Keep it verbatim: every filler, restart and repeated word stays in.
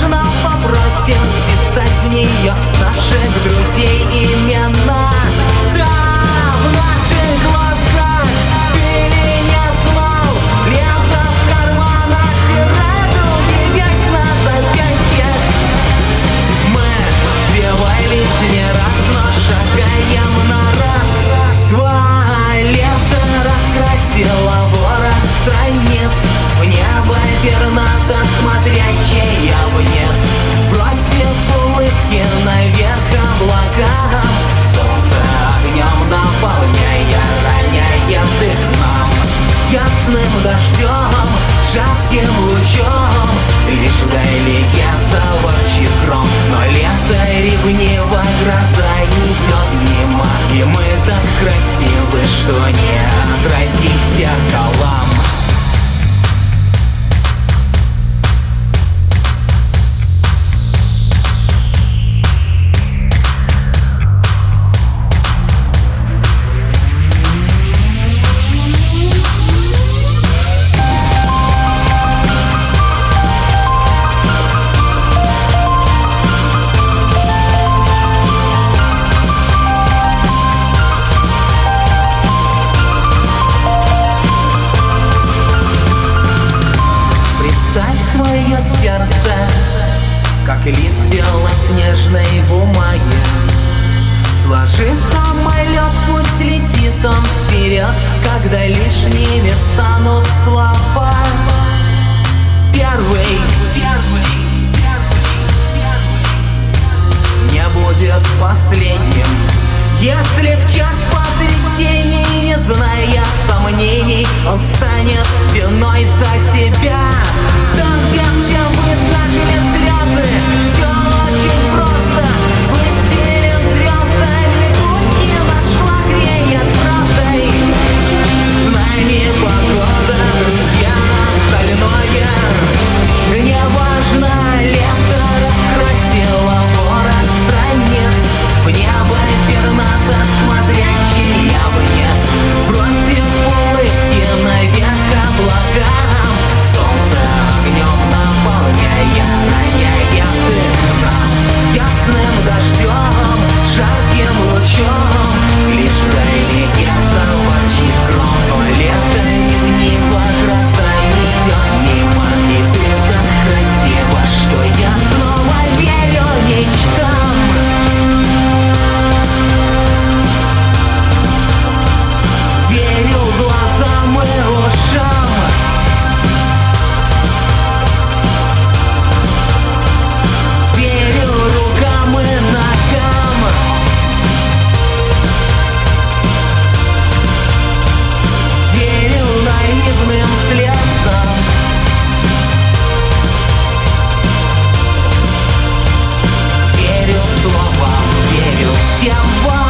но попросим писать в нее наших друзей имена. Да, в наших глазах ты меня знал, лента в карманах и радуги весь на запястьях. Мы сбивались не раз, но шагаем на раз. Два лета раскрасила ворот страниц, в небо пернато смотрящая вниз, бросив улыбки наверх облакам. Солнце огнем наполняя, роняет их нам ясным дождем, жарким лучом. Лишь вдалеке заворчит гром, но лето ревниво гроза идет мимо, и мы так красивы, что не отразить зеркалам. Ставь свое сердце, как лист белоснежной бумаги. Сложи самолет, пусть летит он вперед, когда лишними станут слова. Первый, первый, не будет последним. Если в час потрясений, не зная сомнений, он встанет стеной за тебя. Там, где все высохли слезы, все очень просто. Мы стелим звездами путь, и наш флаг реет правдой. С нами погода, друзья, остальное неважно. Лето раскрасило ворот страниц, в небо пернато смотрящая вниз, бросив улыбки наверх облакам. Солнце огнем наполняя, роняет их нам ясным дождем, жарким лучом. Лишь вдалеке заворчит гром, но лето ревниво гроза идет мимо, и ты так красива, что я снова верю мечтам. Верю глазам и ушам, верю рукам и ногам, верю наивным слезам, верю словам, верю всем вам.